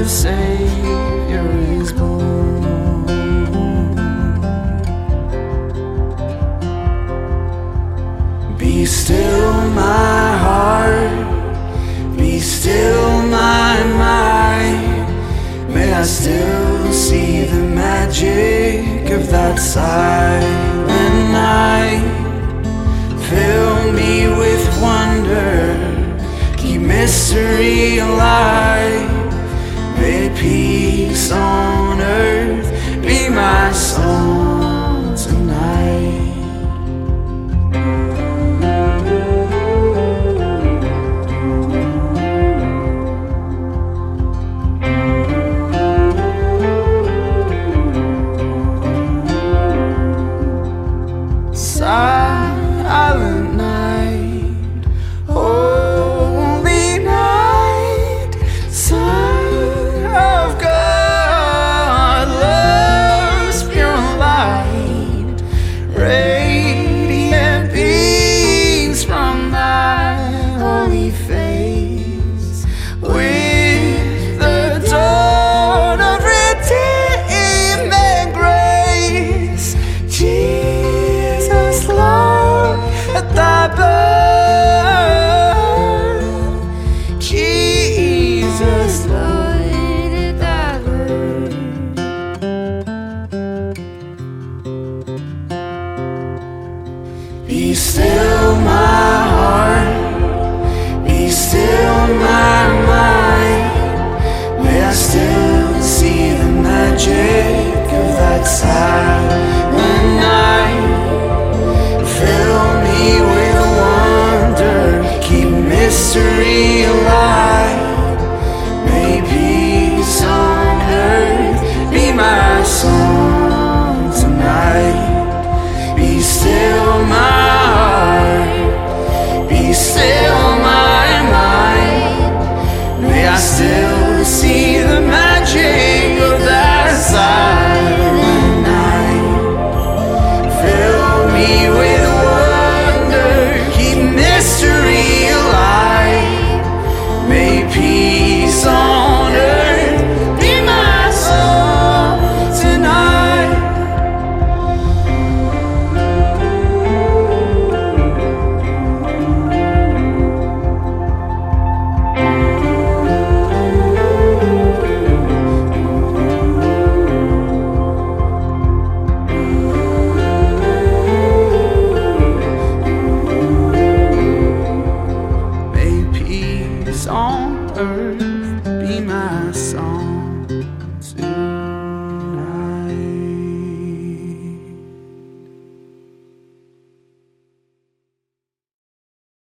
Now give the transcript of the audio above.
Savior is born. Be still my heart, be still my mind. May I still see the magic of that silent night. Fill me with wonder, keep mystery alive. May peace on earth be my song tonight. Silent night, holy night, Son of God, love's pure light, radiant beams from thy holy face, with the dawn of redeeming grace. Jesus, Lord, at thy birth, Jesus, Lord, at thy birth. Be still my heart, be still my mind. May I still see the magic of that silent night. Fill me with wonder, keep mystery alive. May peace on earth be my song tonight. Be still my heart, be still my mind. May I still see the magic of that silent night. Fill me with wonder, keep mystery alive. May peace on earth be my song tonight. May peace on earth be my song.